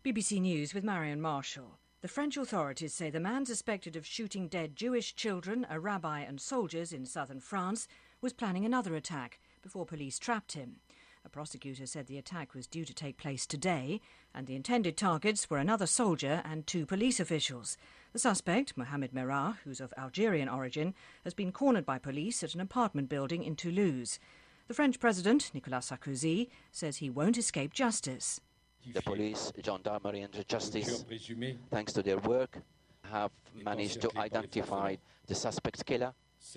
BBC News with Marion Marshall. The French authorities say the man suspected of shooting dead Jewish children, a rabbi and soldiers in southern France was planning another attack before police trapped him. A prosecutor said the attack was due to take place today, and the intended targets were another soldier and 2 police officials. The suspect, Mohamed Merah, who's of Algerian origin, has been cornered by police at an apartment building in Toulouse. The French president, Nicolas Sarkozy, says he won't escape justice. The police, gendarmerie and the justice, thanks to their work, have managed to identify the suspect's killer.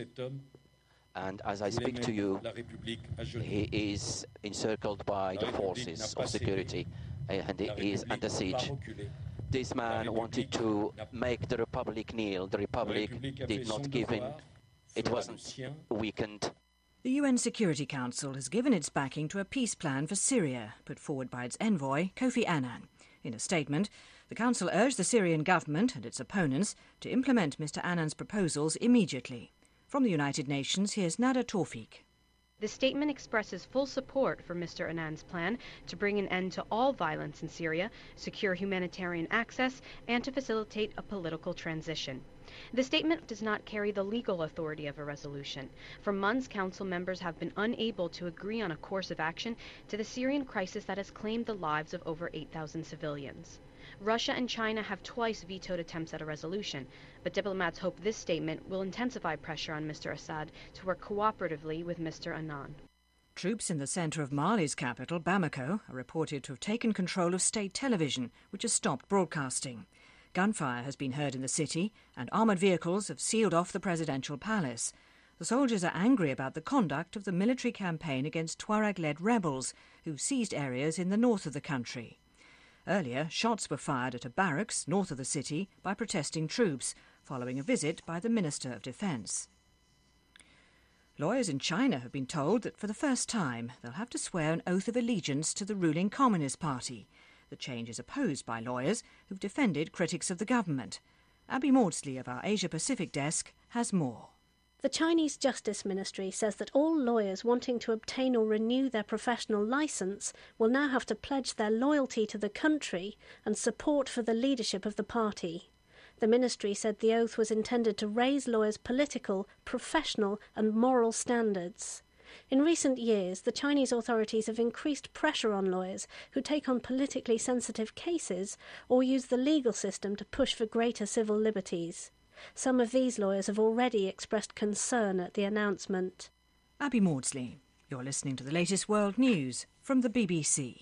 And as I speak to you, he is encircled by the forces of security and he is under siege. This man wanted to make the Republic kneel. The Republic did not give in. It wasn't weakened. The UN Security Council has given its backing to a peace plan for Syria, put forward by its envoy, Kofi Annan. In a statement, the Council urged the Syrian government and its opponents to implement Mr. Annan's proposals immediately. From the United Nations, here's Nada Tawfiq. The statement expresses full support for Mr. Annan's plan to bring an end to all violence in Syria, secure humanitarian access, and to facilitate a political transition. The statement does not carry the legal authority of a resolution. For months, Council members have been unable to agree on a course of action to the Syrian crisis that has claimed the lives of over 8,000 civilians. Russia and China have twice vetoed attempts at a resolution, but diplomats hope this statement will intensify pressure on Mr. Assad to work cooperatively with Mr. Annan. Troops in the centre of Mali's capital, Bamako, are reported to have taken control of state television, which has stopped broadcasting. Gunfire has been heard in the city, and armoured vehicles have sealed off the presidential palace. The soldiers are angry about the conduct of the military campaign against Tuareg-led rebels, who seized areas in the north of the country. Earlier, shots were fired at a barracks north of the city by protesting troops, following a visit by the Minister of Defence. Lawyers in China have been told that for the first time they'll have to swear an oath of allegiance to the ruling Communist Party. The change is opposed by lawyers who've defended critics of the government. Abby Maudsley of our Asia-Pacific desk has more. The Chinese Justice Ministry says that all lawyers wanting to obtain or renew their professional licence will now have to pledge their loyalty to the country and support for the leadership of the party. The ministry said the oath was intended to raise lawyers' political, professional and moral standards. In recent years, the Chinese authorities have increased pressure on lawyers who take on politically sensitive cases or use the legal system to push for greater civil liberties. Some of these lawyers have already expressed concern at the announcement. Abby Maudsley, you're listening to the latest world news from the BBC.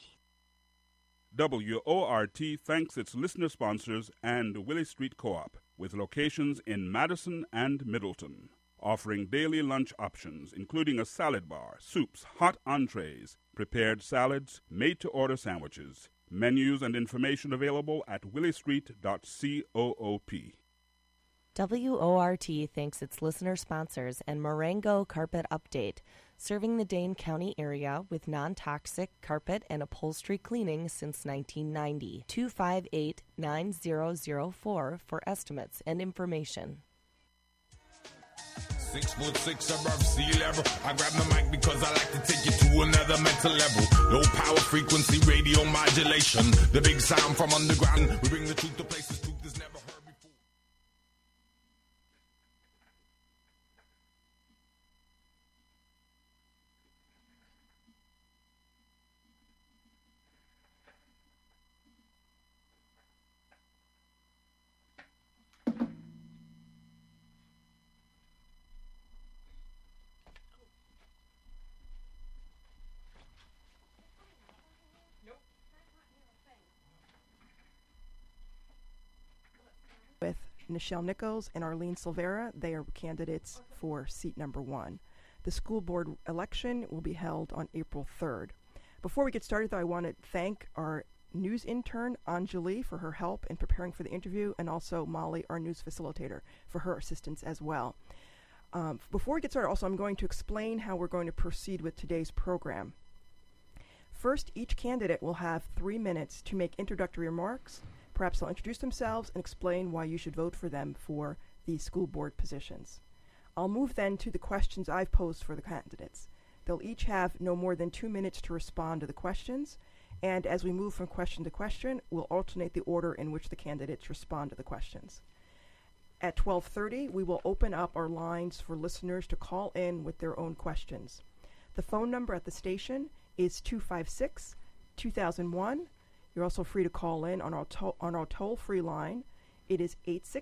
WORT thanks its listener sponsors and Willie Street Co-op, with locations in Madison and Middleton, offering daily lunch options, including a salad bar, soups, hot entrees, prepared salads, made-to-order sandwiches. Menus and information available at williestreet.coop. WORT thanks its listener sponsors and Marengo Carpet Update, serving the Dane County area with non-toxic carpet and upholstery cleaning since 1990. 258-9004 for estimates and information. 6'6" above sea level. I grab the mic because I like to take you to another mental level. Low power frequency radio modulation. The big sound from underground. We bring the truth to places truth is never heard before. With Nichelle Nichols and Arlene Silvera. They are candidates for seat number 1. The school board election will be held on April 3rd. Before we get started, though, I want to thank our news intern, Anjali, for her help in preparing for the interview, and also Molly, our news facilitator, for her assistance as well. Before we get started, also, I'm going to explain how we're going to proceed with today's program. First, each candidate will have 3 minutes to make introductory remarks. Perhaps they'll introduce themselves and explain why you should vote for them for the school board positions. I'll move then to the questions I've posed for the candidates. They'll each have no more than 2 minutes to respond to the questions, And as we move from question to question, we'll alternate the order in which the candidates respond to the questions. At 12:30, we will open up our lines for listeners to call in with their own questions. The phone number at the station is 256-2001. You're also free to call in on our toll-free line. It is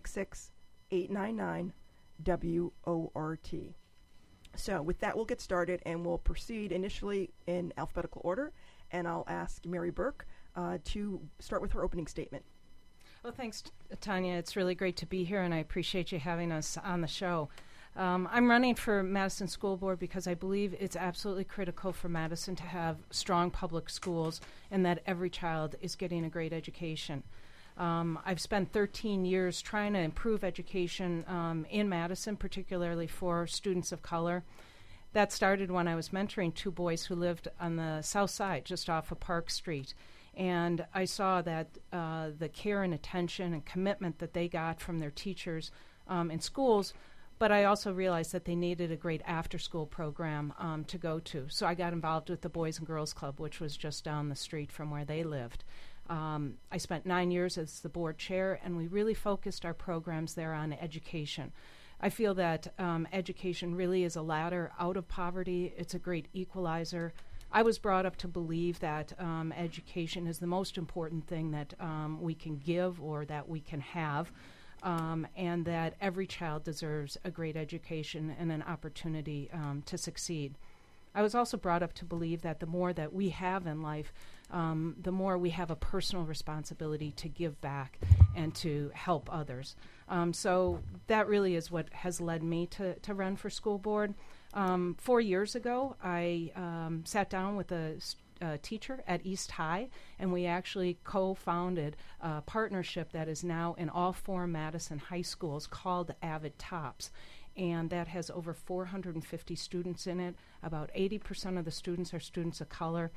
866-899-WORT. So with that, we'll get started, and we'll proceed initially in alphabetical order. And I'll ask Mary Burke to start with her opening statement. Well, thanks, Tanya. It's really great to be here, and I appreciate you having us on the show. I'm running for Madison School Board because I believe it's absolutely critical for Madison to have strong public schools and that every child is getting a great education. I've spent 13 years trying to improve education in Madison, particularly for students of color. That started when I was mentoring two boys who lived on the south side, just off of Park Street. And I saw that the care and attention and commitment that they got from their teachers in schools, but I also realized that they needed a great after-school program to go to. So I got involved with the Boys and Girls Club, which was just down the street from where they lived. I spent 9 years as the board chair, and we really focused our programs there on education. I feel that education really is a ladder out of poverty. It's a great equalizer. I was brought up to believe that education is the most important thing that we can give or that we can have, and that every child deserves a great education and an opportunity to succeed. I was also brought up to believe that the more that we have in life, the more we have a personal responsibility to give back and to help others. So that really is what has led me to run for school board. 4 years ago, I sat down with a teacher at East High, and we actually co-founded a partnership that is now in all 4 Madison high schools called Avid Tops. And that has over 450 students in it. About 80% of the students are students of color.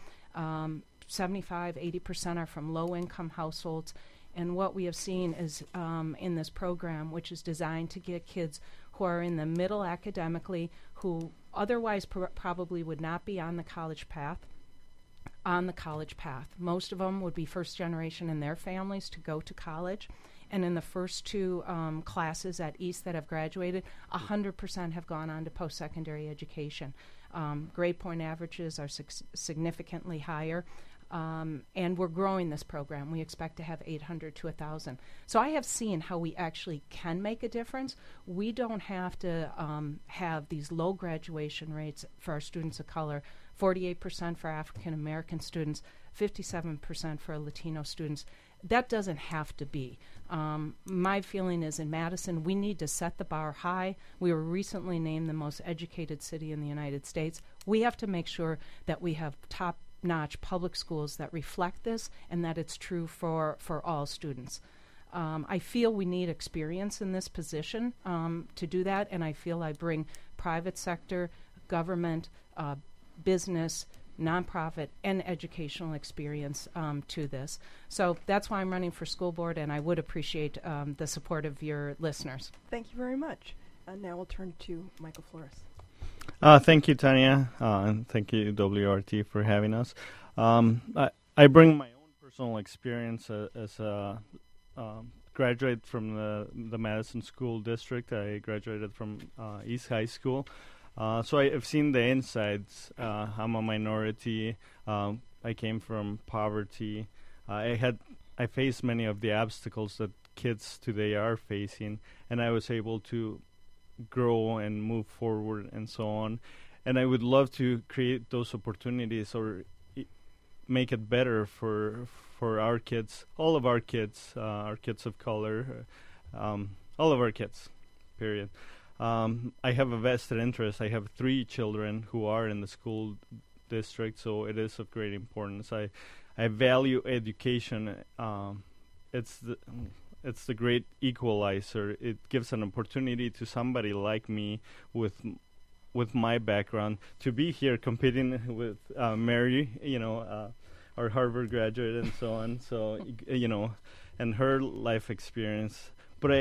75-80% are from low-income households. And what we have seen is in this program, which is designed to get kids who are in the middle academically, who otherwise probably would not be on the college path, on the college path. Most of them would be first generation in their families to go to college. And in the first 2 classes at East that have graduated, 100% have gone on to post-secondary education. Grade point averages are significantly higher. And we're growing this program. We expect to have 800 to 1,000. So I have seen how we actually can make a difference. We don't have to have these low graduation rates for our students of color, 48% for African American students, 57% for Latino students. That doesn't have to be. My feeling is in Madison, we need to set the bar high. We were recently named the most educated city in the United States. We have to make sure that we have top-notch public schools that reflect this and that it's true for all students. I feel we need experience in this position to do that, and I feel I bring private sector, government, business, nonprofit, and educational experience to this. So that's why I'm running for school board, and I would appreciate the support of your listeners. Thank you very much. And now we'll turn to Michael Flores. Thank you, Tanya, and thank you, WRT, for having us. I bring my own personal experience as a graduate from the Madison School District. I graduated from East High School. So I've seen the insides. I'm a minority. I came from poverty. I faced many of the obstacles that kids today are facing, and I was able to grow and move forward and so on. And I would love to create those opportunities or make it better for our kids, all of our kids of color, all of our kids, period. I have a vested interest. I have 3 children who are in the school district, so it is of great importance. I value education. It's the great equalizer. It gives an opportunity to somebody like me with my background to be here competing with Mary, our Harvard graduate and so on. So and her life experience. But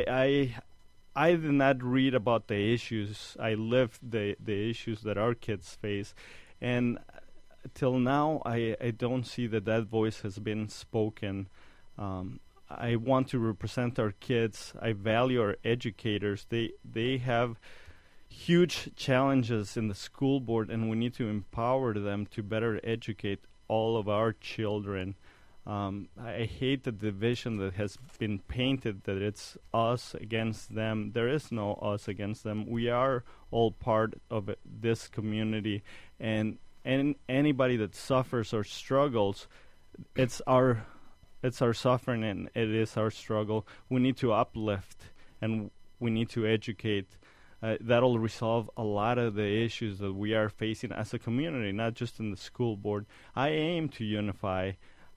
I did not read about the issues. I lived the issues that our kids face. And till now, I don't see that voice has been spoken. I want to represent our kids. I value our educators. They have huge challenges in the school board, and we need to empower them to better educate all of our children. I hate the division that has been painted, that it's us against them. There is no us against them. We are all part of this community, and anybody that suffers or struggles, it's our suffering and it is our struggle. We need to uplift and we need to educate. That'll resolve a lot of the issues that we are facing as a community, not just in the school board. I aim to unify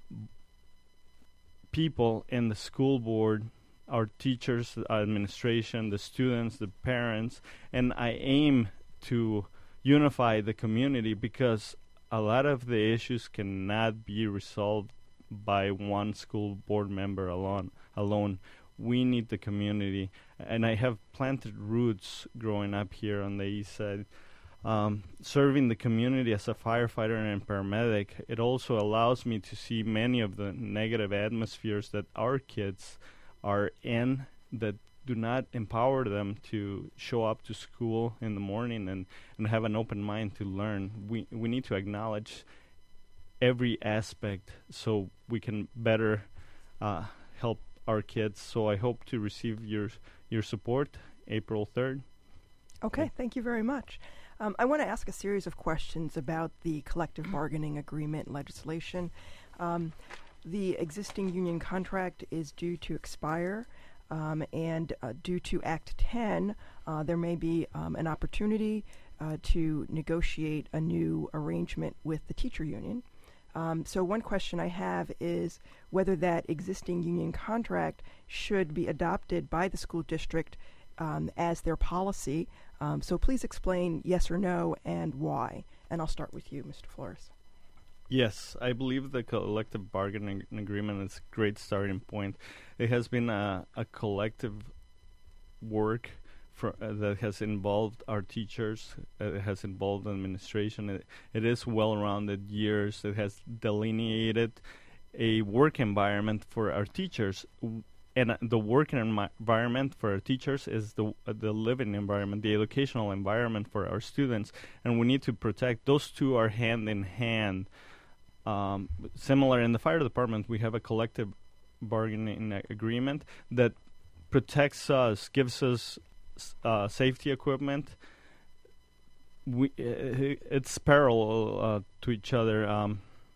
people in the school board, our teachers, our administration, the students, the parents, and I aim to unify the community because a lot of the issues cannot be resolved by one school board member alone. We need the community, and I have planted roots growing up here on the east side. Serving the community as a firefighter and paramedic, it also allows me to see many of the negative atmospheres that our kids are in that do not empower them to show up to school in the morning and have an open mind to learn. We need to acknowledge every aspect so we can better help our kids. So I hope to receive your support April 3rd. Okay, thank you very much. I want to ask a series of questions about the collective bargaining agreement legislation. The existing union contract is due to expire, and due to Act 10, there may be an opportunity to negotiate a new arrangement with the teacher union. So one question I have is whether that existing union contract should be adopted by the school district as their policy. So please explain yes or no and why. And I'll start with you, Mr. Flores. Yes, I believe the collective bargaining agreement is a great starting point. It has been a collective work that has involved our teachers, it has involved administration. It is well-rounded years. It has delineated a work environment for our teachers. And the working environment for our teachers is the living environment, the educational environment for our students. And we need to protect. Those two are hand in hand. Similar in the fire department, we have a collective bargaining agreement that protects us, gives us safety equipment. It's parallel to each other.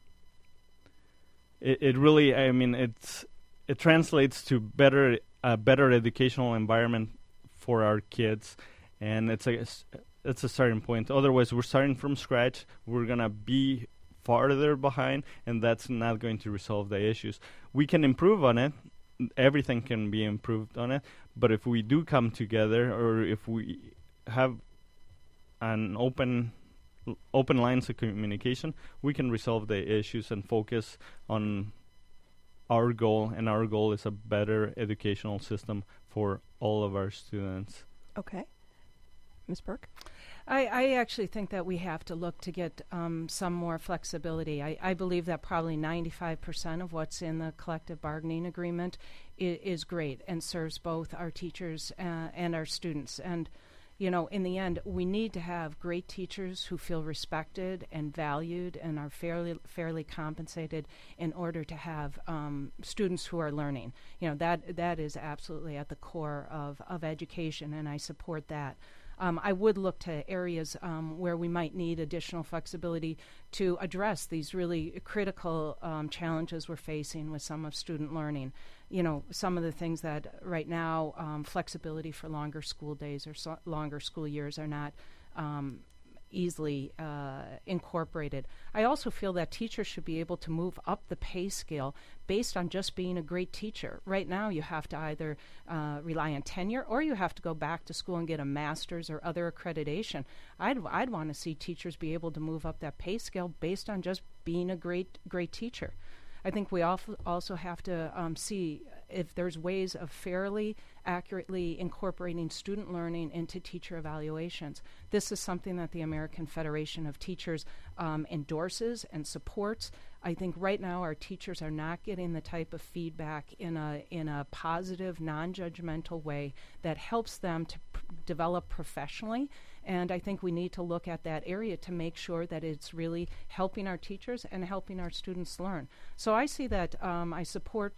It really, I mean, it translates to better educational environment for our kids, and it's a starting point. Otherwise, we're starting from scratch. We're gonna be farther behind, and that's not going to resolve the issues. We can improve on it. Everything can be improved on it, but if we do come together, or if we have an open lines of communication, we can resolve the issues and focus on our goal, and our goal is a better educational system for all of our students. Okay. Ms. Burke? I actually think that we have to look to get some more flexibility. I believe that probably 95% of what's in the collective bargaining agreement is great and serves both our teachers and our students. And, you know, in the end, we need to have great teachers who feel respected and valued and are fairly compensated in order to have students who are learning. You know, that is absolutely at the core of education, and I support that. I would look to areas where we might need additional flexibility to address these really critical challenges we're facing with some of student learning. You know, some of the things that right now, flexibility for longer school days or longer school years are not easily incorporated. I also feel that teachers should be able to move up the pay scale based on just being a great teacher. Right now, you have to either rely on tenure or you have to go back to school and get a master's or other accreditation. I'd want to see teachers be able to move up that pay scale based on just being a great teacher. I think we also have to see if there's ways of fairly, accurately incorporating student learning into teacher evaluations. This is something that the American Federation of Teachers endorses and supports. I think right now our teachers are not getting the type of feedback in a positive, non-judgmental way that helps them to develop professionally. And I think we need to look at that area to make sure that it's really helping our teachers and helping our students learn. So I see that I support,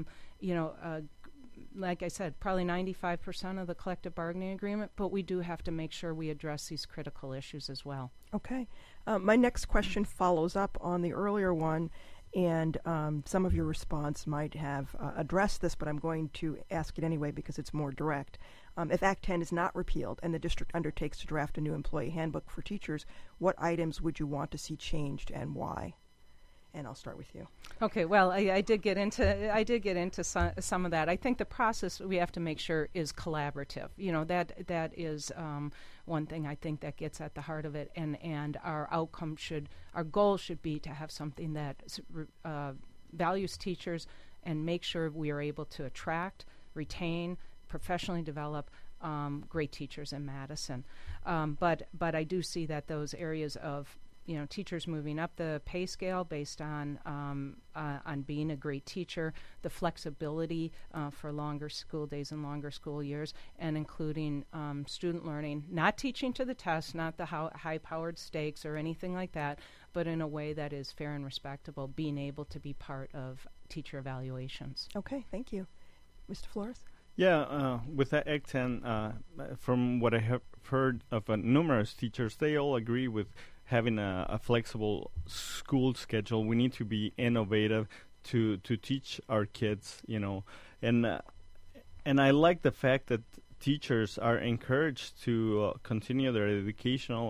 like I said, probably 95% of the collective bargaining agreement, but we do have to make sure we address these critical issues as well. Okay. My next question follows up on the earlier one, and some of your response might have addressed this, but I'm going to ask it anyway because it's more direct. If Act 10 is not repealed and the district undertakes to draft a new employee handbook for teachers, what items would you want to see changed and why? And I'll start with you. Okay. Well, I did get into some of that. I think the process we have to make sure is collaborative. That is one thing I think that gets at the heart of it, and our goal should be to have something that values teachers and make sure we are able to attract, retain, professionally develop great teachers in Madison. But I do see that those areas of teachers moving up the pay scale based on being a great teacher, the flexibility for longer school days and longer school years, and including student learning, not teaching to the test, not the high-powered stakes or anything like that, but in a way that is fair and respectable, being able to be part of teacher evaluations. Okay, thank you. Mr. Flores? Yeah, with that Act 10, from what I have heard of numerous teachers, they all agree with having a flexible school schedule. We need to be innovative to teach our kids, and I like the fact that teachers are encouraged to continue their educational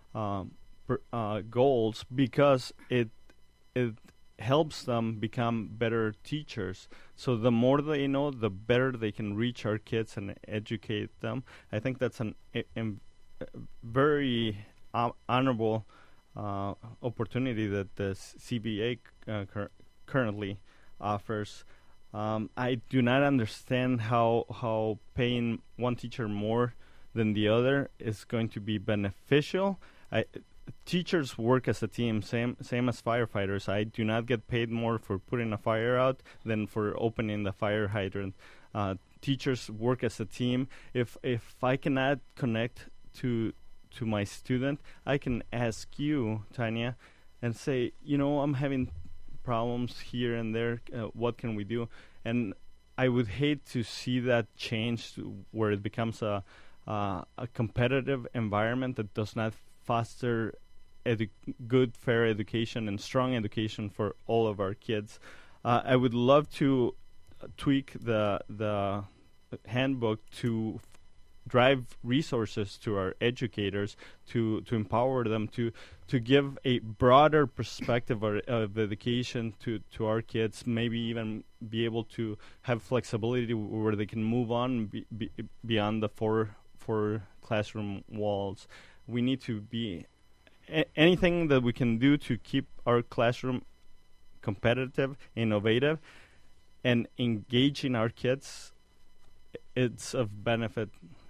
goals because it helps them become better teachers. So the more they know, the better they can reach our kids and educate them. I think that's a very honorable opportunity that the CBA currently offers. I do not understand how paying one teacher more than the other is going to be beneficial. Teachers work as a team, same as firefighters. I do not get paid more for putting a fire out than for opening the fire hydrant. Teachers work as a team. If I cannot connect to my student, I can ask you, Tanya, and say, I'm having problems here and there. What can we do? And I would hate to see that change where it becomes a competitive environment that does not foster good, fair education and strong education for all of our kids. I would love to tweak the handbook to drive resources to our educators, to empower them, to give a broader perspective of education to our kids, maybe even be able to have flexibility where they can move on beyond the four classroom walls. We need to be anything that we can do to keep our classroom competitive, innovative, and engaging our kids. It's of benefit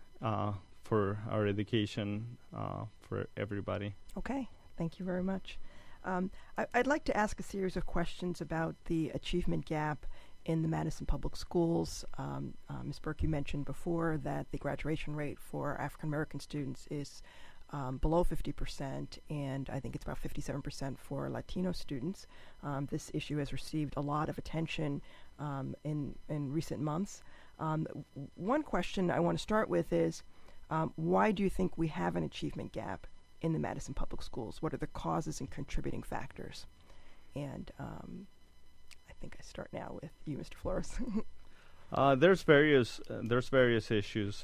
for our education, for everybody. Okay, thank you very much. I'd like to ask a series of questions about the achievement gap in the Madison Public Schools. Ms. Burke, you mentioned before that the graduation rate for African American students is below 50%, and I think it's about 57% for Latino students. This issue has received a lot of attention in recent months. One question I want to start with is, why do you think we have an achievement gap in the Madison Public Schools? What are the causes and contributing factors? And I think I start now with you, Mr. Flores. There's various issues.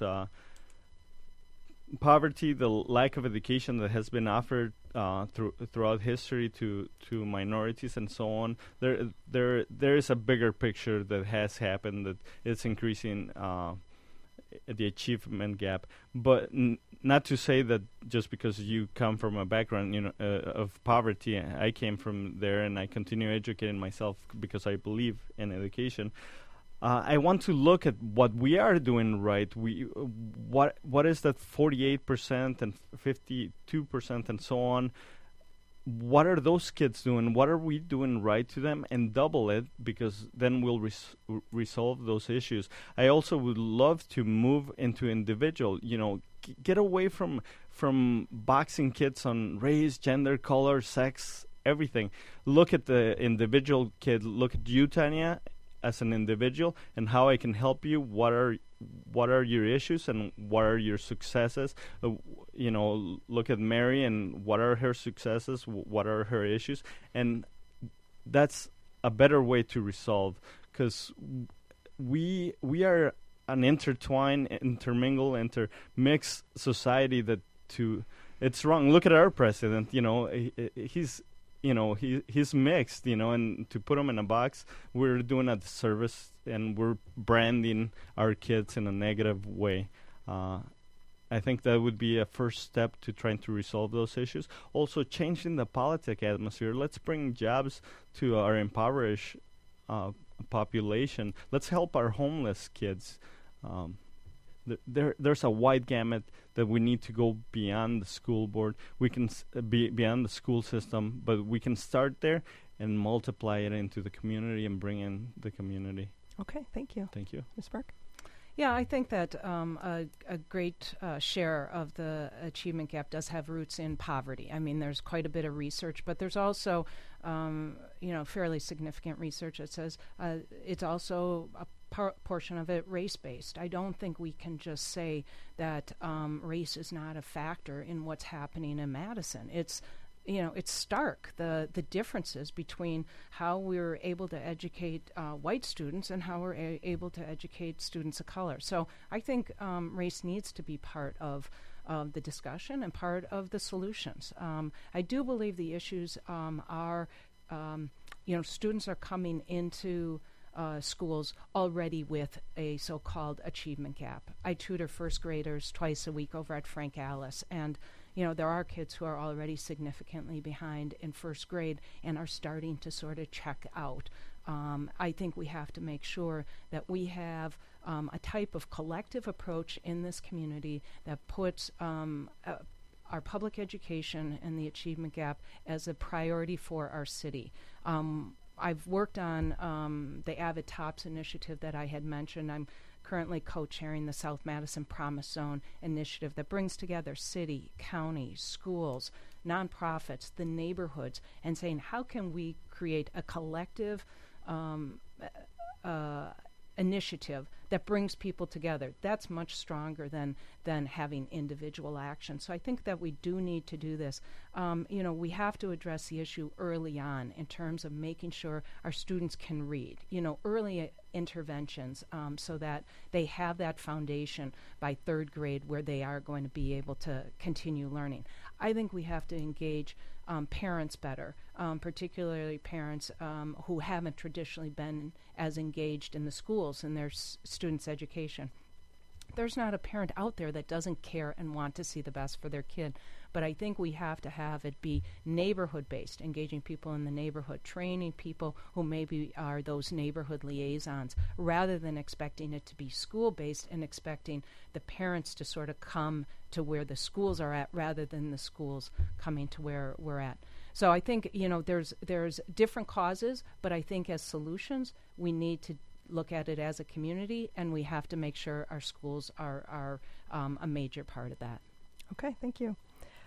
Poverty, the lack of education that has been offered throughout history to minorities and so on. There is a bigger picture that has happened, that it's increasing the achievement gap. But not to say that just because you come from a background of poverty, I came from there and I continue educating myself because I believe in education. I want to look at what we are doing right. What is that 48% and 52% and so on? What are those kids doing? What are we doing right to them? And double it, because then we'll resolve those issues. I also would love to move into individual, get away from boxing kids on race, gender, color, sex, everything. Look at the individual kid. Look at you, Tanya, as an individual, and how I can help you. What are your issues and what are your successes? Look at Mary and what are her successes, what are her issues, and that's a better way to resolve, because we are an intertwined, intermixed society it's wrong. Look at our president. He's mixed, and to put him in a box, we're doing a disservice, and we're branding our kids in a negative way. I think that would be a first step to trying to resolve those issues. Also, changing the politic atmosphere. Let's bring jobs to our impoverished population. Let's help our homeless kids. There's a wide gamut that we need to go beyond the school board. We can be beyond the school system, but we can start there and multiply it into the community and bring in the community. Okay, thank you. Thank you. Ms. Burke? Yeah, I think that a great share of the achievement gap does have roots in poverty. I mean, there's quite a bit of research, but there's also, fairly significant research that says it's also a portion of it race-based. I don't think we can just say that race is not a factor in what's happening in Madison. It's stark, the differences between how we're able to educate white students and how we're able to educate students of color. So I think race needs to be part of the discussion and part of the solutions. I do believe the issues are, students are coming into schools already with a so-called achievement gap. I tutor first graders twice a week over at Frank Alice, and there are kids who are already significantly behind in first grade and are starting to sort of check out. I think we have to make sure that we have a type of collective approach in this community that puts our public education and the achievement gap as a priority for our city. I've worked on the Avid Tops initiative that I had mentioned. I'm currently co-chairing the South Madison Promise Zone initiative that brings together city, county, schools, nonprofits, the neighborhoods, and saying how can we create a collective initiative that brings people together. That's much stronger than having individual action. So I think that we do need to do this. We have to address the issue early on in terms of making sure our students can read. Early interventions so that they have that foundation by third grade where they are going to be able to continue learning. I think we have to engage parents better, particularly parents who haven't traditionally been as engaged in the schools in their students' education. There's not a parent out there that doesn't care and want to see the best for their kid, but I think we have to have it be neighborhood-based, engaging people in the neighborhood, training people who maybe are those neighborhood liaisons, rather than expecting it to be school-based and expecting the parents to sort of come to where the schools are at rather than the schools coming to where we're at. So I think, there's different causes, but I think as solutions, we need to look at it as a community, and we have to make sure our schools are a major part of that. Okay, thank you.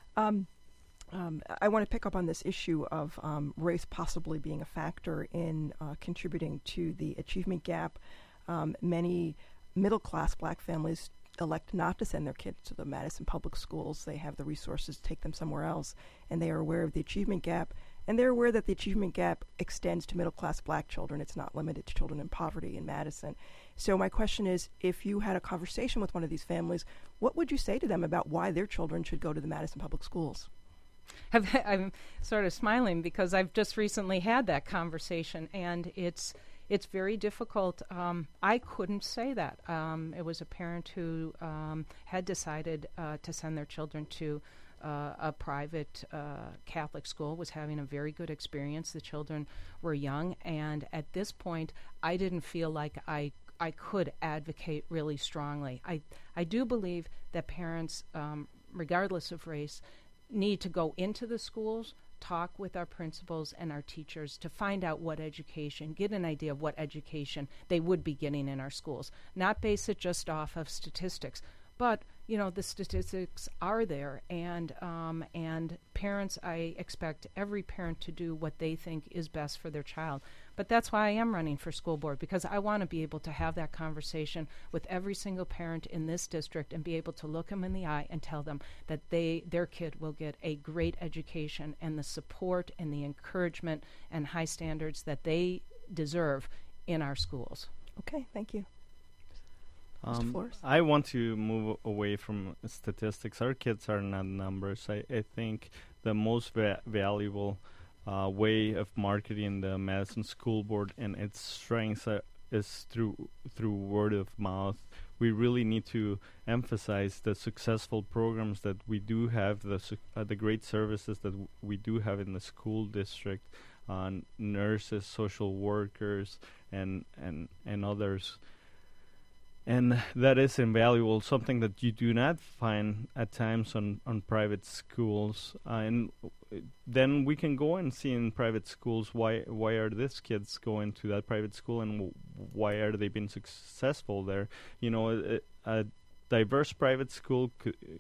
I want to pick up on this issue of race possibly being a factor in contributing to the achievement gap. Many middle-class black families elect not to send their kids to the Madison public schools. They have the resources to take them somewhere else, and they are aware of the achievement gap. And they're aware that the achievement gap extends to middle-class black children. It's not limited to children in poverty in Madison. So my question is, if you had a conversation with one of these families, what would you say to them about why their children should go to the Madison Public Schools? I'm sort of smiling because I've just recently had that conversation, and it's very difficult. I couldn't say that. It was a parent who had decided to send their children to a private Catholic school, was having a very good experience. The children were young, and at this point, I didn't feel like I could advocate really strongly. I do believe that parents, regardless of race, need to go into the schools, talk with our principals and our teachers to find out what education, get an idea of what education they would be getting in our schools. Not base it just off of statistics, but the statistics are there, and parents, I expect every parent to do what they think is best for their child. But that's why I am running for school board, because I want to be able to have that conversation with every single parent in this district and be able to look them in the eye and tell them that their kid will get a great education and the support and the encouragement and high standards that they deserve in our schools. Okay, thank you. Mr. Flores? I want to move away from statistics. Our kids are not numbers. I think the most valuable way of marketing the Madison School Board and its strengths is through word of mouth. We really need to emphasize the successful programs that we do have, the great services that we do have in the school district, nurses, social workers, and others. And that is invaluable, something that you do not find at times on private schools. And then we can go and see in private schools why are these kids going to that private school and why are they being successful there. A diverse private school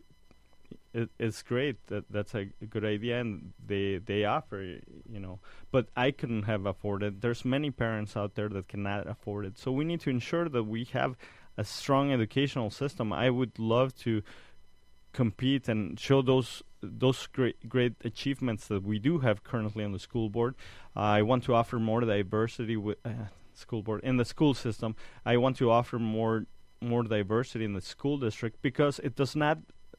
it's great. That's a good idea, and they offer, But I couldn't have afforded. There's many parents out there that cannot afford it. So we need to ensure that we have a strong educational system. I would love to compete and show those great achievements that we do have currently on the school board. I want to offer more diversity with school board in the school system. I want to offer more diversity in the school district, because it does not.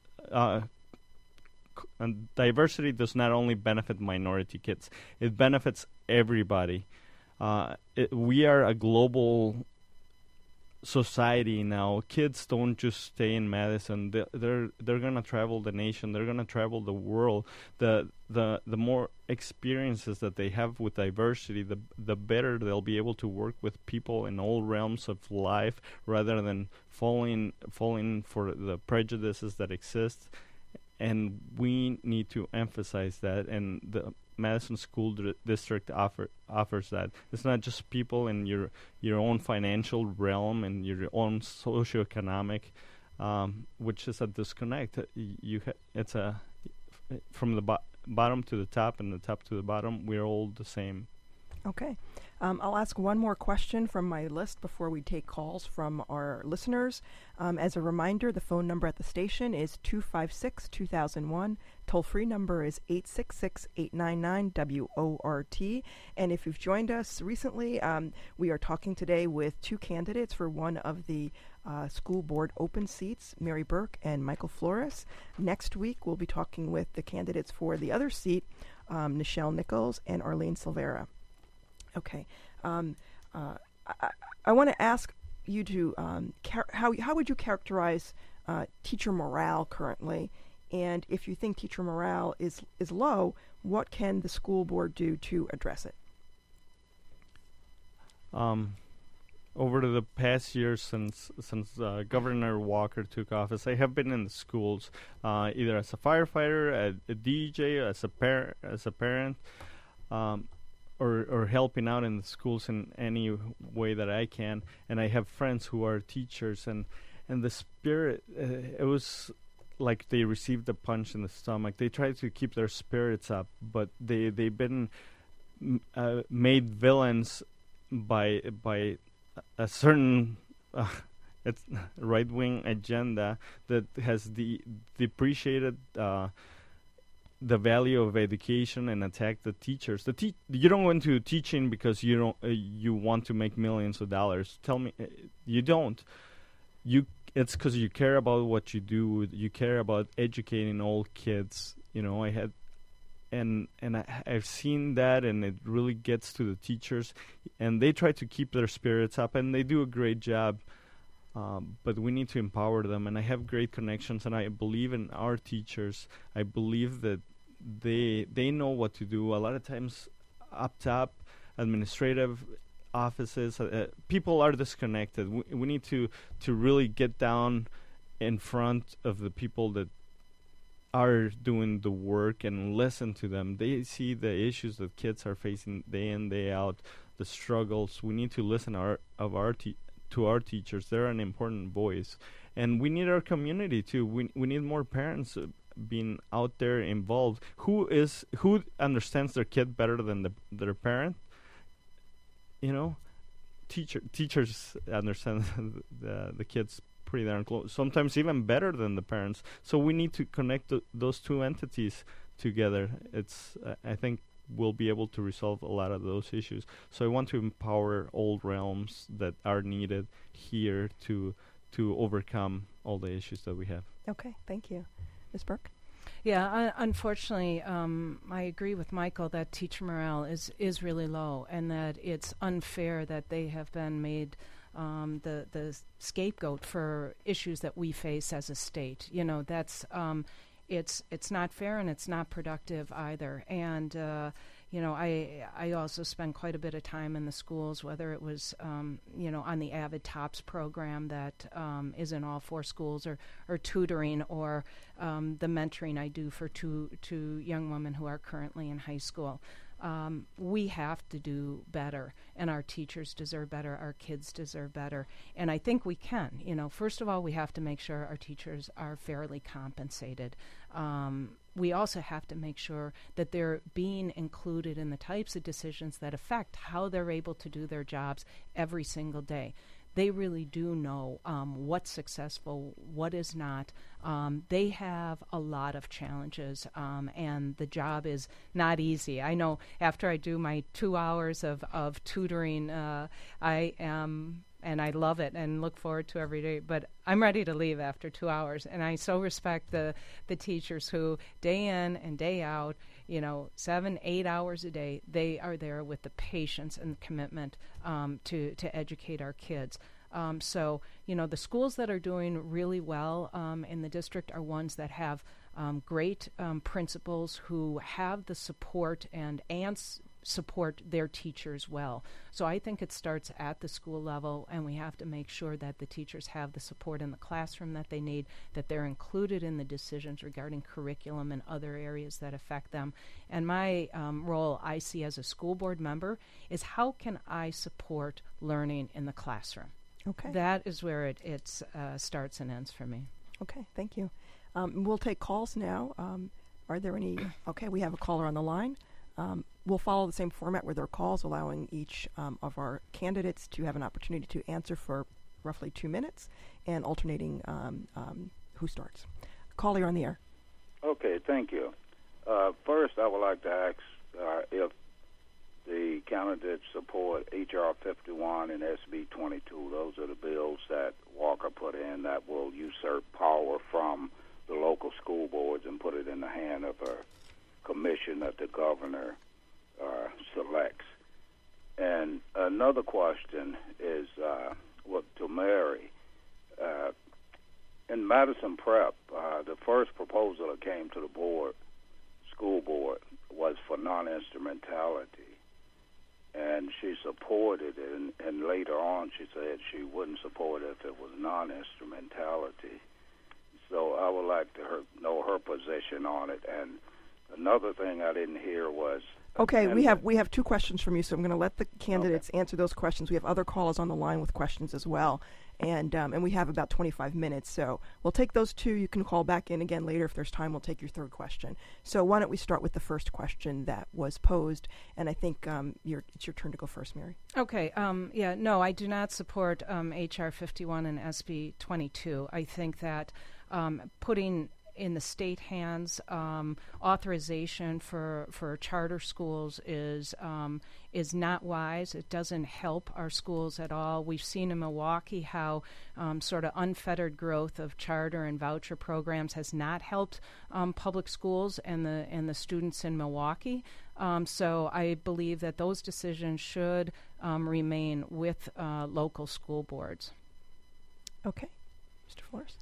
And diversity does not only benefit minority kids; it benefits everybody. We are a global society now. Kids don't just stay in Madison. They're gonna travel the nation. They're gonna travel the world. The more experiences that they have with diversity, the better they'll be able to work with people in all realms of life, rather than falling for the prejudices that exist. And we need to emphasize that, and the Madison School District offers that. It's not just people in your own financial realm and your own socioeconomic, which is a disconnect. It's from the bottom to the top and the top to the bottom. We're all the same. Okay. I'll ask one more question from my list before we take calls from our listeners. As a reminder, the phone number at the station is 256-2001. Toll-free number is 866-899-WORT. And if you've joined us recently, we are talking today with two candidates for one of the school board open seats, Mary Burke and Michael Flores. Next week, we'll be talking with the candidates for the other seat, Nichelle Nichols and Arlene Silvera. Okay. I want to ask you to how would you characterize teacher morale currently, and if you think teacher morale is low, what can the school board do to address it? Over the past year since Governor Walker took office, I have been in the schools, either as a firefighter, a DJ, as a parent. Or helping out in the schools in any way that I can. And I have friends who are teachers, and the spirit, it was like they received a punch in the stomach. They tried to keep their spirits up, but they've been made villains by a certain it's right-wing agenda that has depreciated the value of education and attack the teachers. You don't go into teaching because you want to make millions of dollars. Tell me, you don't. It's because you care about what you do. You care about educating all kids. I've seen that, and it really gets to the teachers, and they try to keep their spirits up, and they do a great job. but we need to empower them. And I have great connections, and I believe in our teachers. I believe that they know what to do. A lot of times, up top, administrative offices, people are disconnected. We need to really get down in front of the people that are doing the work and listen to them. They see the issues that kids are facing day in, day out, the struggles. We need to listen to our teachers. They're an important voice. And we need our community too. We need more parents being out there involved. Who understands their kid better than their parent? You know, teachers understand the kids pretty darn close, sometimes even better than the parents. So we need to connect those two entities together. I think we'll be able to resolve a lot of those issues. So I want to empower all realms that are needed here to overcome all the issues that we have. Okay, thank you. Ms. Burke? Yeah, unfortunately, I agree with Michael that teacher morale is really low, and that it's unfair that they have been made the scapegoat for issues that we face as a state. You know, that's it's not fair, and it's not productive either. And you know, I also spend quite a bit of time in the schools, whether it was you know, on the Avid Tops program that is in all 4 schools, or tutoring, or the mentoring I do for two young women who are currently in high school. We have to do better, and our teachers deserve better, our kids deserve better, and I think we can. You know, first of all, we have to make sure our teachers are fairly compensated. We also have to make sure that they're being included in the types of decisions that affect how they're able to do their jobs every single day. They really do know what's successful, what is not. They have a lot of challenges, and the job is not easy. I know after I do my 2 hours of tutoring, I am, and I love it and look forward to every day, but I'm ready to leave after 2 hours. And I so respect the teachers who, day in and day out, you know, 7-8 hours a day, they are there with the patience and commitment to educate our kids. So, you know, the schools that are doing really well in the district are ones that have great principals who have the support and support their teachers well. So I think it starts at the school level, and we have to make sure that the teachers have the support in the classroom that they need, that they're included in the decisions regarding curriculum and other areas that affect them. And my role I see as a school board member is, how can I support learning in the classroom? Okay. That is where it starts and ends for me. Okay, thank you. We'll take calls now. Are there any? Okay, we have a caller on the line. We'll follow the same format where there are calls, allowing each of our candidates to have an opportunity to answer for roughly 2 minutes, and alternating who starts. Caller, you're on the air. Okay, thank you. First, I would like to ask if the candidates support H.R. 51 and SB 22. Those are the bills that Walker put in that will usurp power from the local school boards and put it in the hand of a commission that the governor selects. And another question is to Mary. In Madison Prep, the first proposal that came to the school board, was for non-instrumentality. And she supported it, and later on she said she wouldn't support it if it was non-instrumentality. So I would like to know her position on it. And another thing I didn't hear was... Okay, we have 2 questions from you, so I'm going to let the candidates answer those questions. We have other callers on the line with questions as well, and we have about 25 minutes, so we'll take those 2. You can call back in again later if there's time. We'll take your 3rd question. So why don't we start with the first question that was posed, and I think it's your turn to go first, Mary. Okay, no, I do not support H.R. 51 and SB 22. I think that putting in the state hands authorization for charter schools is not wise. It doesn't help our schools at all. We've seen in Milwaukee how sort of unfettered growth of charter and voucher programs has not helped public schools and the students in Milwaukee. So I believe that those decisions should remain with local school boards. Okay. Mr. Flores?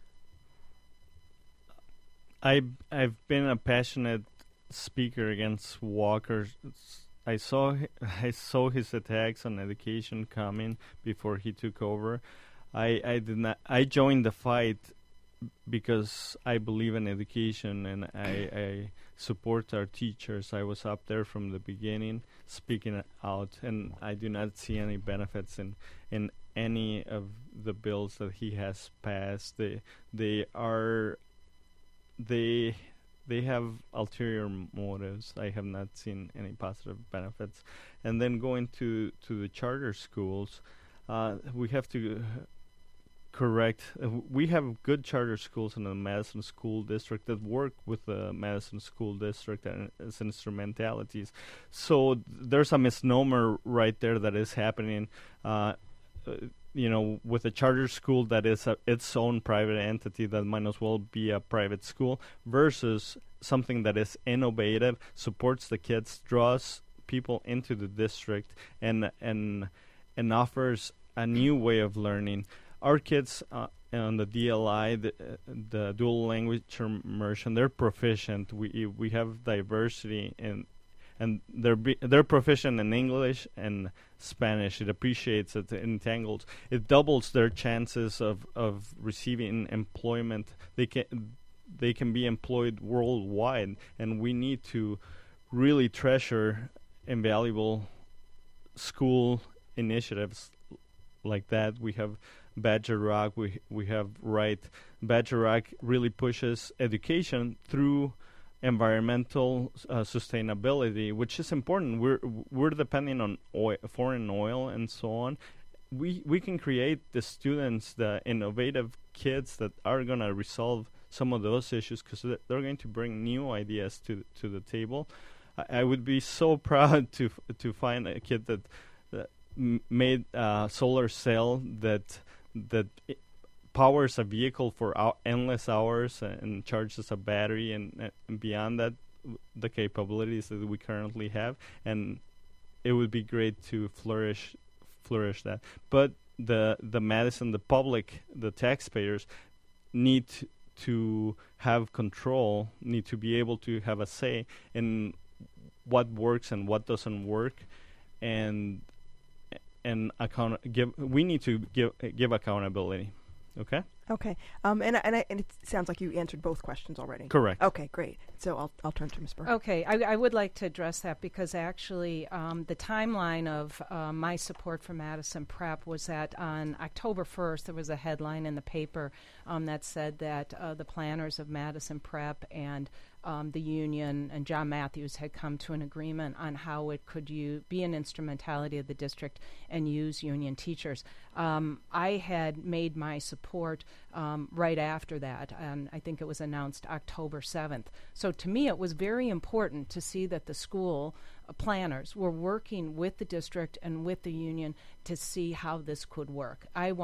I've been a passionate speaker against Walker. I saw his attacks on education coming before he took over. I did not. I joined the fight because I believe in education and I support our teachers. I was up there from the beginning speaking out, and I do not see any benefits in any of the bills that he has passed. They have ulterior motives. I have not seen any positive benefits. And then going to the charter schools, we have to correct. We have good charter schools in the Madison School District that work with the Madison School District as instrumentalities. So there's a misnomer right there that is happening. With a charter school that is its own private entity that might as well be a private school versus something that is innovative, supports the kids, draws people into the district, and offers a new way of learning. Our kids on the DLI, the dual language immersion, they're proficient. We have diversity and they're proficient in English and Spanish. It appreciates it, entangles. It doubles their chances of receiving employment. They can be employed worldwide, and we need to really treasure invaluable school initiatives like that. We have Badger Rock. We have Right. Badger Rock really pushes education through environmental sustainability, which is important. We're depending on foreign oil and so on. We can create the students, the innovative kids that are going to resolve some of those issues because they're going to bring new ideas to the table. I would be so proud to find a kid that made a solar cell that powers a vehicle for endless hours and charges a battery and beyond that, the capabilities that we currently have. And it would be great to flourish that. But the Madison, the public, the taxpayers need to have control, need to be able to have a say in what works and what doesn't work, and we need to give accountability. Okay. Okay. And it sounds like you answered both questions already. Correct. Okay, great. So I'll turn to Ms. Burke. Okay, I would like to address that because actually the timeline of my support for Madison Prep was that on October 1st there was a headline in the paper that said that the planners of Madison Prep and the union and John Matthews had come to an agreement on how it could be an instrumentality of the district and use union teachers. I had made my support right after that, and I think it was announced October 7th. So to me, it was very important to see that the school planners were working with the district and with the union to see how this could work.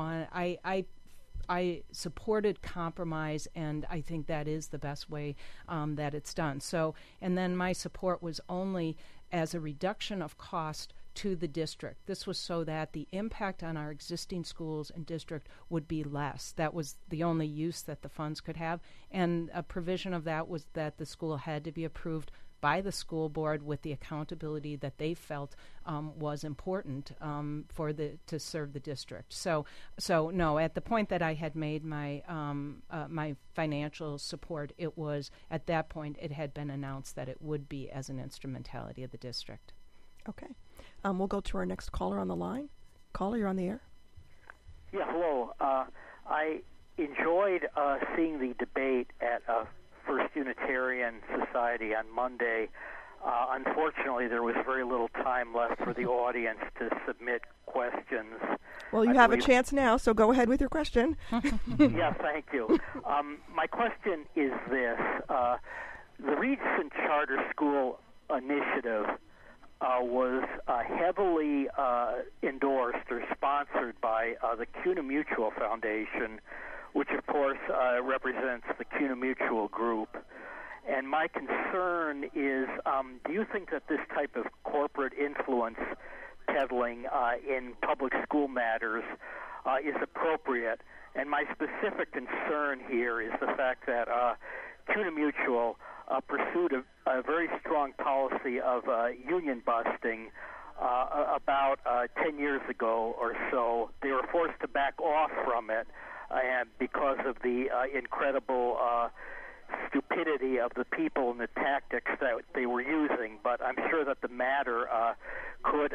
I supported compromise, and I think that is the best way that it's done. So, and then my support was only as a reduction of cost to the district. This was so that the impact on our existing schools and district would be less. That was the only use that the funds could have, and a provision of that was that the school had to be approved by the school board with the accountability that they felt was important to serve the district. So no, at the point that I had made my my financial support, it was at that point it had been announced that it would be as an instrumentality of the district. Okay, we'll go to our next caller on the line. Caller, you're on the air. Yeah, hello. I enjoyed seeing the debate at First Unitarian Society on Monday. Unfortunately, there was very little time left for the audience to submit questions. Well, you have a chance now, so go ahead with your question. Yeah, thank you. My question is this. The recent charter school initiative was heavily endorsed or sponsored by the CUNA Mutual Foundation, which, of course, represents the CUNA Mutual Group. And my concern is, do you think that this type of corporate influence peddling in public school matters is appropriate. And my specific concern here is the fact that CUNA Mutual pursued a very strong policy of union busting about 10 years ago or so. They were forced to back off from it and because of the incredible stupidity of the people and the tactics that they were using. But I'm sure that the matter could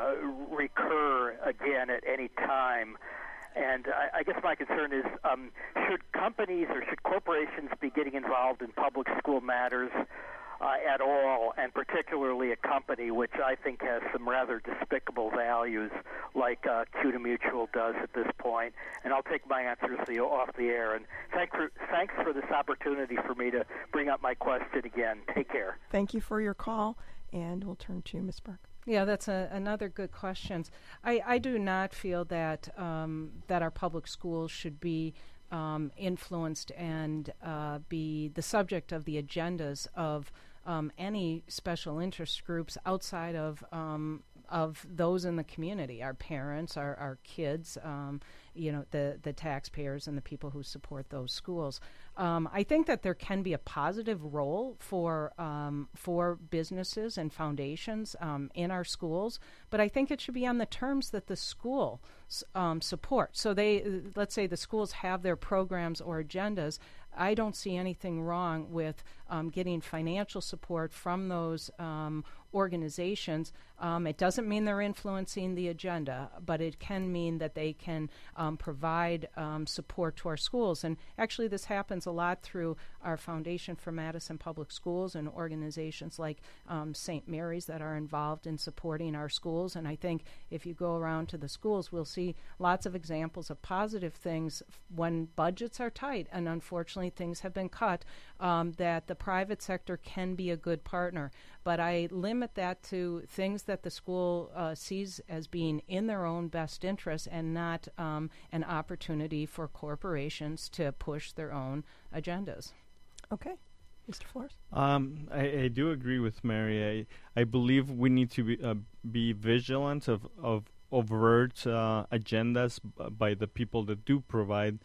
recur again at any time. And I guess my concern is, should companies or should corporations be getting involved in public school matters at all, and particularly a company which I think has some rather despicable values like CUNA Mutual does at this point? And I'll take my answers off the air. And thanks for this opportunity for me to bring up my question again. Take care. Thank you for your call, and we'll turn to Ms. Burke. Yeah, that's another good question. I do not feel that that our public schools should be influenced and be the subject of the agendas of any special interest groups outside of those in the community, our parents, our kids, the taxpayers and the people who support those schools. I think that there can be a positive role for businesses and foundations in our schools, but I think it should be on the terms that the school support. So let's say the schools have their programs or agendas. I don't see anything wrong with getting financial support from those organizations. It doesn't mean they're influencing the agenda, but it can mean that they can provide support to our schools. And actually this happens a lot through our Foundation for Madison Public Schools and organizations like St. Mary's that are involved in supporting our schools. And I think if you go around to the schools, we'll see lots of examples of positive things when budgets are tight, and unfortunately things have been cut, that the private sector can be a good partner. But I limit that to things that the school sees as being in their own best interest and not an opportunity for corporations to push their own agendas. Okay. Mr. Flores? I do agree with Mary. I believe we need to be vigilant of overt agendas by the people that do provide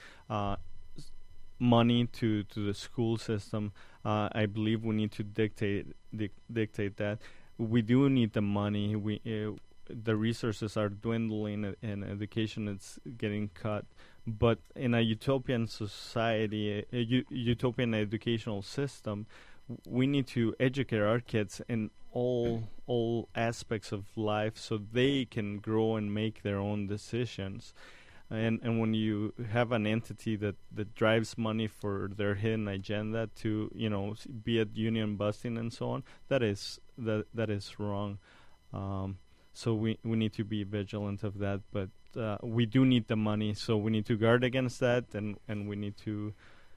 money to the school system. I believe we need to dictate that. We do need the money. The resources are dwindling, and education is getting cut. But in a utopian society, a utopian educational system, we need to educate our kids in all aspects of life so they can grow and make their own decisions. And when you have an entity that drives money for their hidden agenda to, be it union busting and so on, that is wrong. So we need to be vigilant of that. But we do need the money, so we need to guard against that, and we need to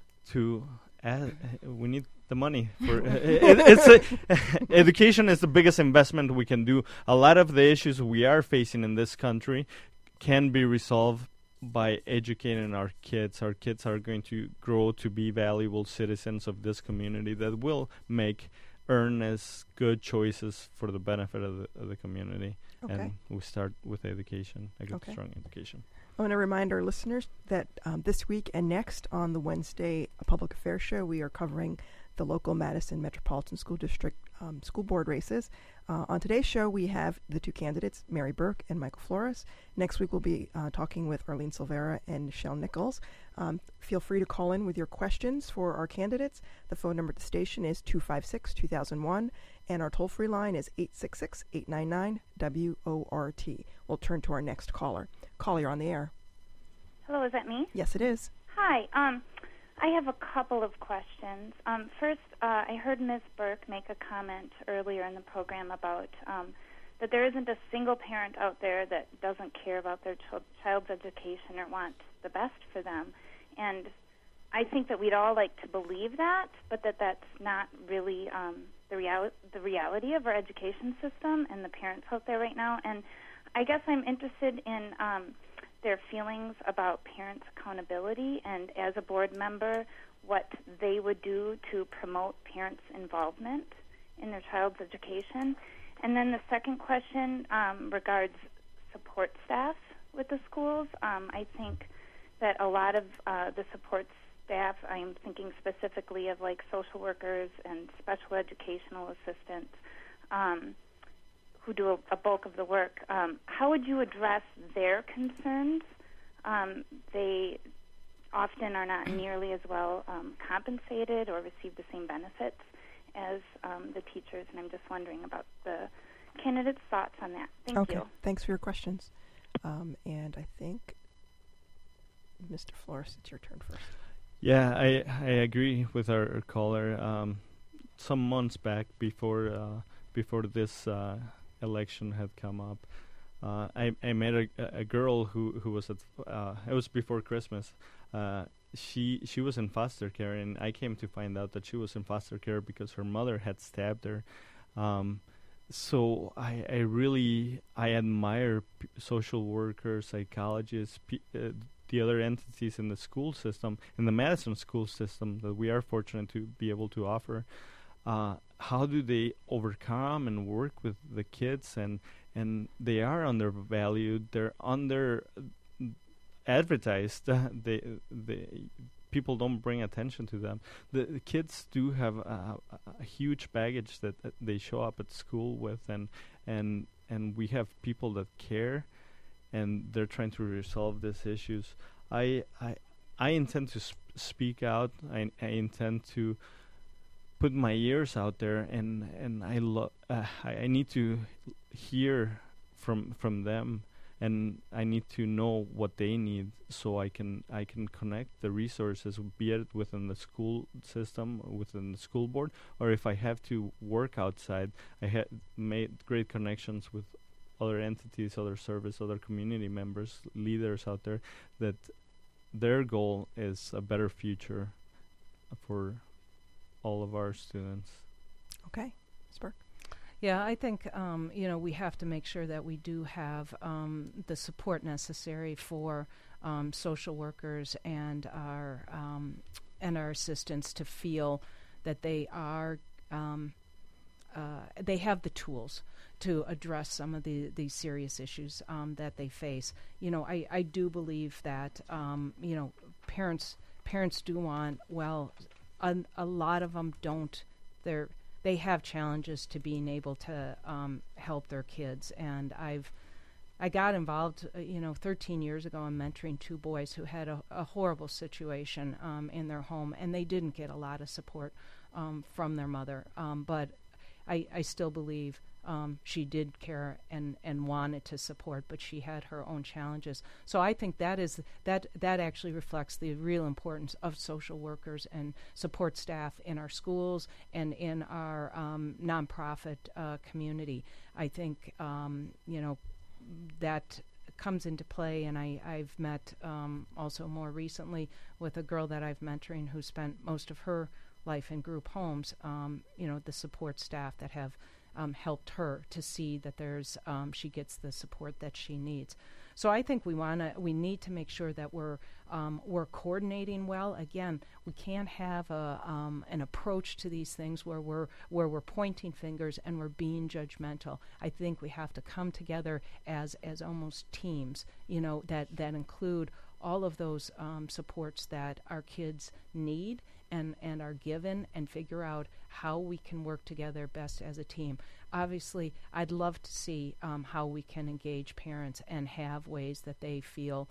we need the money for education is the biggest investment we can do. A lot of the issues we are facing in this country can be resolved by educating our kids. Our kids are going to grow to be valuable citizens of this community that will earn as good choices for the benefit of the community. Okay. And we start with education, a good, strong education. I want to remind our listeners that this week and next on the Wednesday Public Affairs Show, we are covering the local Madison Metropolitan School District school board races. On today's show, we have the two candidates, Mary Burke and Michael Flores. Next week, we'll be talking with Arlene Silvera and Shell Nichols. Feel free to call in with your questions for our candidates. The phone number at the station is 256-2001, and our toll-free line is 866-899-WORT. We'll turn to our next caller. Caller, you're on the air. Hello, is that me? Yes, it is. Hi. I have a couple of questions. First, I heard Ms. Burke make a comment earlier in the program about that there isn't a single parent out there that doesn't care about their child's education or wants the best for them. And I think that we'd all like to believe that, but that's not really the reality of our education system and the parents out there right now. And I guess I'm interested in their feelings about parents' accountability, and as a board member, what they would do to promote parents' involvement in their child's education. And then the second question regards support staff with the schools. I think that a lot of the support staff, I'm thinking specifically of like social workers and special educational assistants who do a bulk of the work. How would you address their concerns? They often are not nearly as well compensated or receive the same benefits as the teachers, and I'm just wondering about the candidates' thoughts on that. Thank you. Okay, thanks for your questions. And I think, Mr. Flores, it's your turn first. Yeah, I agree with our caller. Some months back, before this election had come up, I met a girl who was at it was before Christmas. She was in foster care, and I came to find out that she was in foster care because her mother had stabbed her. So I really admire social workers, psychologists, the other entities in the school system, in the Madison school system that we are fortunate to be able to offer. How do they overcome and work with the kids? And they are undervalued. They're under advertised. People don't bring attention to them. The kids do have a huge baggage that they show up at school with, and we have people that care, and they're trying to resolve these issues. I intend to speak out. I intend to put my ears out there, and I need to hear from them, and I need to know what they need so I can connect the resources, be it within the school system, within the school board, or if I have to work outside. I had made great connections with other entities, other service, other community members, leaders out there, that their goal is a better future for all of our students. Okay, Spark. Yeah, I think we have to make sure that we do have the support necessary for social workers and our assistants to feel that they are they have the tools to address some of these serious issues that they face. I do believe that parents do want, well, a lot of them don't. They have challenges to being able to help their kids, and I got involved 13 years ago in mentoring two boys who had a horrible situation in their home, and they didn't get a lot of support from their mother, but I still believe she did care and wanted to support, but she had her own challenges. So I think that actually reflects the real importance of social workers and support staff in our schools and in our nonprofit community. I think that comes into play, and I've met also more recently with a girl that I've mentoring who spent most of her life in group homes. The support staff that have helped her to see that there's she gets the support that she needs. So I think we need to make sure that we're coordinating well. Again, we can't have an approach to these things where we're pointing fingers and we're being judgmental. I think we have to come together as almost teams, that include all of those supports that our kids need and are given, and figure out how we can work together best as a team. Obviously, I'd love to see how we can engage parents and have ways that they feel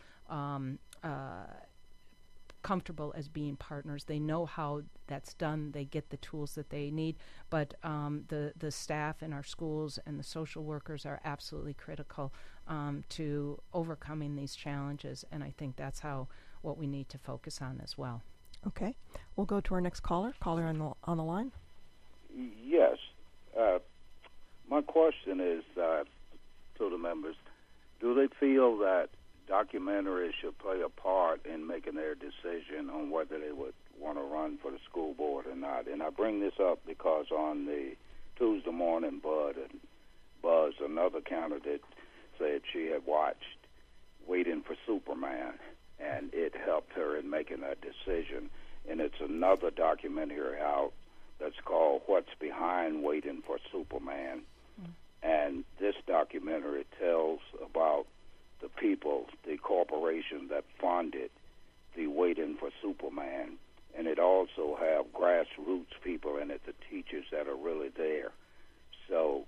comfortable as being partners. They know how that's done. They get the tools that they need. But the staff in our schools and the social workers are absolutely critical to overcoming these challenges. And I think that's what we need to focus on as well. Okay. We'll go to our next caller. Caller on the line. Yes. My question is to the members, do they feel that documentaries should play a part in making their decision on whether they would want to run for the school board or not? And I bring this up because on the Tuesday morning Buzz, another candidate said she had watched Waiting for Superman, and it helped her in making that decision. And it's another documentary out that's called What's Behind Waiting for Superman. And this documentary tells about the people corporations that funded the Waiting for Superman, and it also have grassroots people in it, the teachers that are really there. So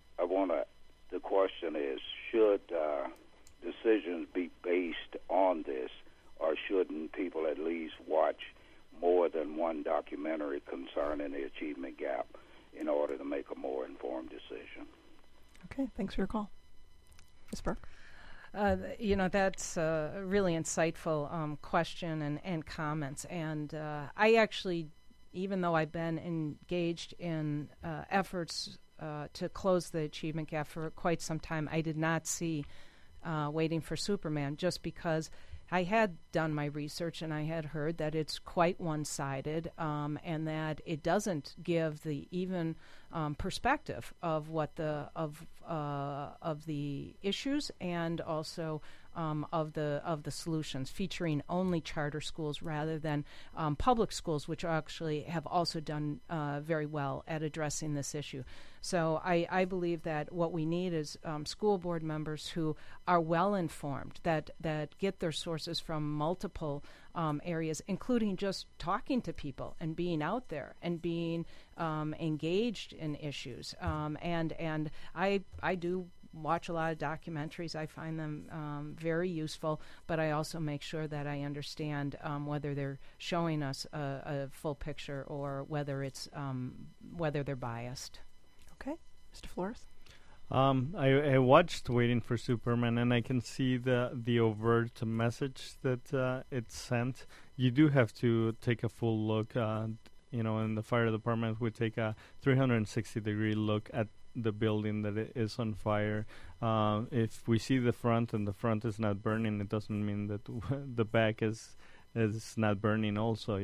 the question is, should decisions be based on this, or shouldn't people at least watch more than one documentary concerning the achievement gap in order to make a more informed decision? Okay, thanks for your call. Ms. Burke? That's a really insightful question and comments. And I actually, even though I've been engaged in efforts to close the achievement gap for quite some time, I did not see Waiting for Superman, just because I had done my research and I had heard that it's quite one-sided, and that it doesn't give the even perspective of what of the issues and also of the solutions, featuring only charter schools rather than public schools, which actually have also done very well at addressing this issue. So I believe that what we need is school board members who are well informed, that get their sources from multiple areas, including just talking to people and being out there and being engaged in issues. And I do watch a lot of documentaries. I find them very useful, but I also make sure that I understand whether they're showing us a full picture or whether it's whether they're biased. Okay, Mr. Flores. I watched Waiting for Superman, and I can see the overt message that it sent. You do have to take a full look. In the fire department, we take a 360-degree look at the building that is on fire. If we see the front and the front is not burning, it doesn't mean that the back is not burning also.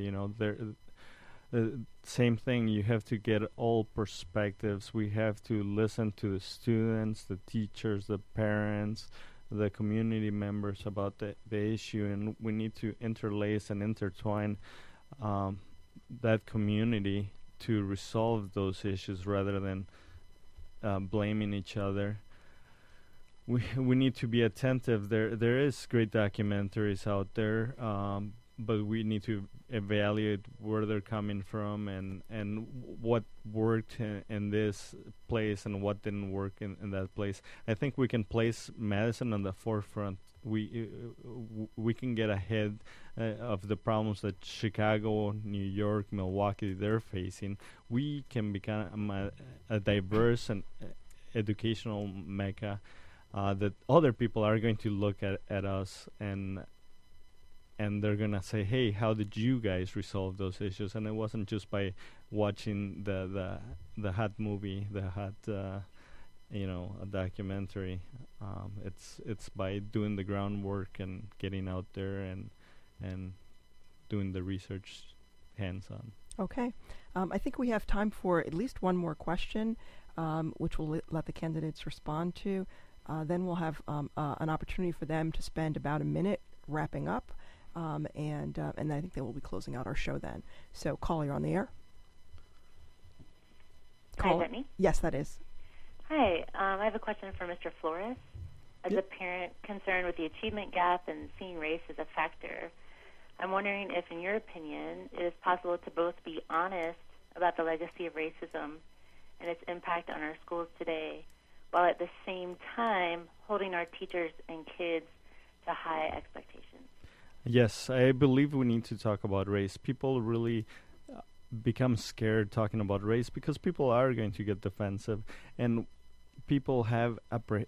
Same thing, you have to get all perspectives. We have to listen to the students, the teachers, the parents, the community members about the issue, and we need to interlace and intertwine that community to resolve those issues rather than blaming each other. We need to be attentive. There is great documentaries out there, but we need to evaluate where they're coming from and what worked in this place and what didn't work in that place. I think we can place Madison on the forefront. We can get ahead of the problems that Chicago, New York, Milwaukee, they're facing. We can become a diverse and educational mecca that other people are going to look at us and they're going to say, hey, how did you guys resolve those issues? And it wasn't just by watching the hot movie, the hot a documentary. It's by doing the groundwork and getting out there and doing the research hands-on. Okay. I think we have time for at least one more question, which we'll let the candidates respond to. Then we'll have an opportunity for them to spend about a minute wrapping up, and I think they will be closing out our show then. So, caller, you're on the air. Hi, is that me? Yes, that is. Hi, I have a question for Mr. Flores. As a parent concerned with the achievement gap and seeing race as a factor, I'm wondering if, in your opinion, it is possible to both be honest about the legacy of racism and its impact on our schools today, while at the same time holding our teachers and kids to high expectations. Yes, I believe we need to talk about race. People really become scared talking about race because people are going to get defensive, and people have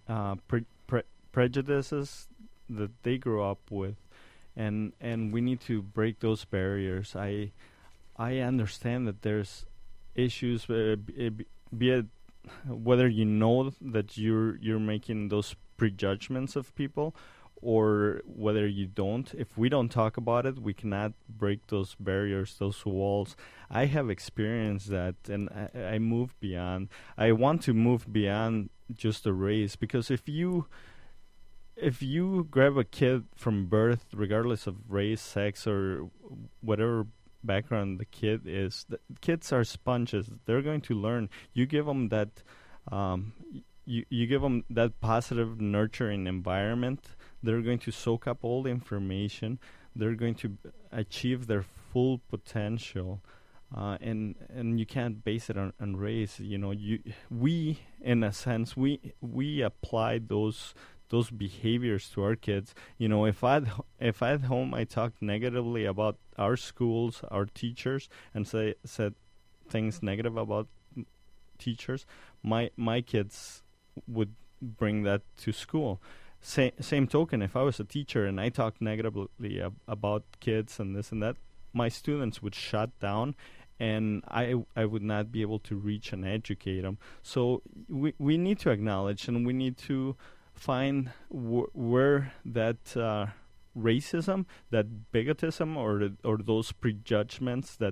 prejudices that they grew up with, and we need to break those barriers. I understand that there's issues, be it whether you know that you're making those prejudgments of people, or whether you don't. If we don't talk about it, we cannot break those barriers, those walls. I have experienced that, and I moved beyond. I want to move beyond just a race, because if you grab a kid from birth, regardless of race, sex, or whatever background the kid is, the kids are sponges. They're going to learn. You give them that you give them that positive, nurturing environment, they're going to soak up all the information, they're going to achieve their full potential, and you can't base it on race. We in a sense we apply those behaviors to our kids. If at home I talked negatively about our schools, our teachers, and said things negative about teachers, my kids would bring that to school. Same token, if I was a teacher and I talked negatively about kids and this and that, my students would shut down, and I would not be able to reach and educate them. So we need to acknowledge, and we need to find where that racism, that bigotism, or those prejudgments, that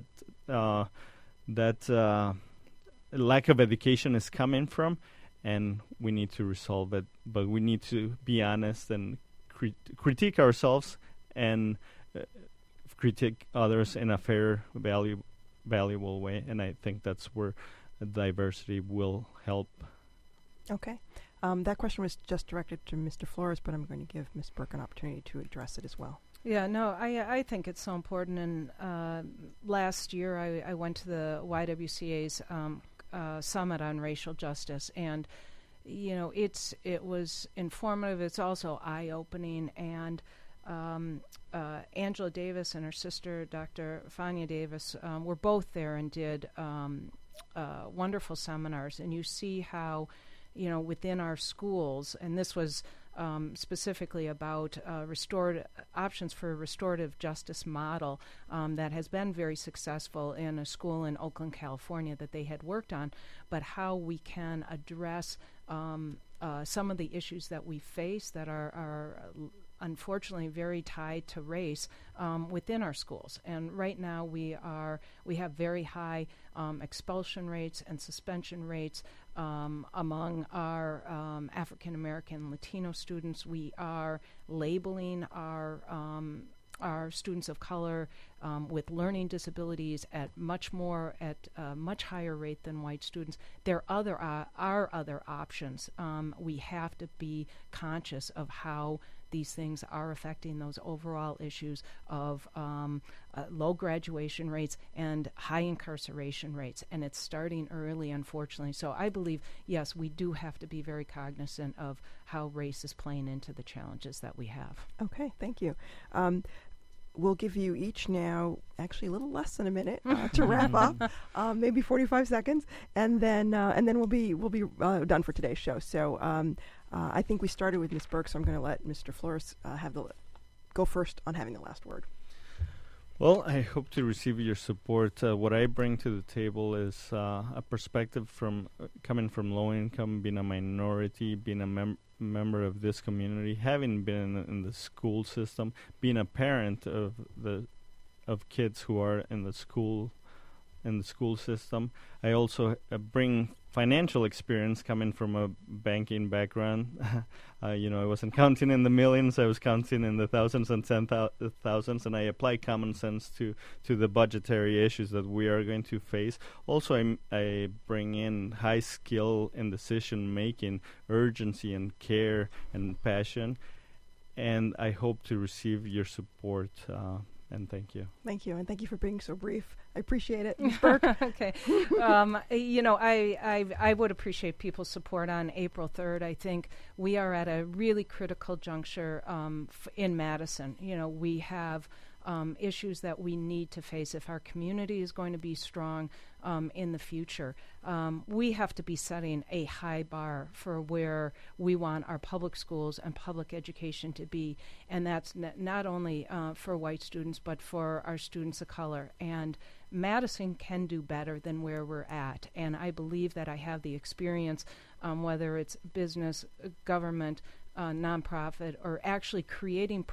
lack of education is coming from, and we need to resolve it. But we need to be honest and critique ourselves and critique others in a fair, valuable way. And I think that's where diversity will help. Okay. That question was just directed to Mr. Flores, but I'm going to give Ms. Burke an opportunity to address it as well. Yeah, no, I think it's so important. And last year I went to the YWCA's Summit on Racial Justice, and it was informative. It's also eye-opening, and Angela Davis and her sister, Dr. Fania Davis, were both there and did wonderful seminars. And you see how, within our schools, and this was specifically about options for a restorative justice model that has been very successful in a school in Oakland, California that they had worked on, but how we can address some of the issues that we face that are unfortunately very tied to race within our schools. And right now we have very high expulsion rates and suspension rates among our African American Latino students. We are labeling our students of color with learning disabilities at much higher rate than white students. There are other options. We have to be conscious of how these things are affecting those overall issues of low graduation rates and high incarceration rates. And it's starting early, unfortunately. So I believe, yes, we do have to be very cognizant of how race is playing into the challenges that we have. Okay, thank you. We'll give you each now, actually a little less than a minute to wrap up, maybe 45 seconds, and then we'll be done for today's show. So I think we started with Ms. Burke, so I'm going to let Mr. Flores go first on having the last word. Well, I hope to receive your support. What I bring to the table is a perspective coming from low income, being a minority, being a member of this community, having been in the school system, being a parent of kids who are in the school system. I also bring financial experience coming from a banking background. I wasn't counting in the millions, I was counting in the thousands and thousands, and I apply common sense to the budgetary issues that we are going to face. Also, I bring in high skill in decision making, urgency and care and passion, and I hope to receive your support. And thank you. Thank you, and thank you for being so brief. I appreciate it, Ms. Burke. Okay. I would appreciate people's support on April 3rd. I think we are at a really critical juncture in Madison. We have issues that we need to face if our community is going to be strong in the future. We have to be setting a high bar for where we want our public schools and public education to be, and that's not only for white students but for our students of color. And Madison can do better than where we're at, and I believe that I have the experience, whether it's business, government, nonprofit, or actually creating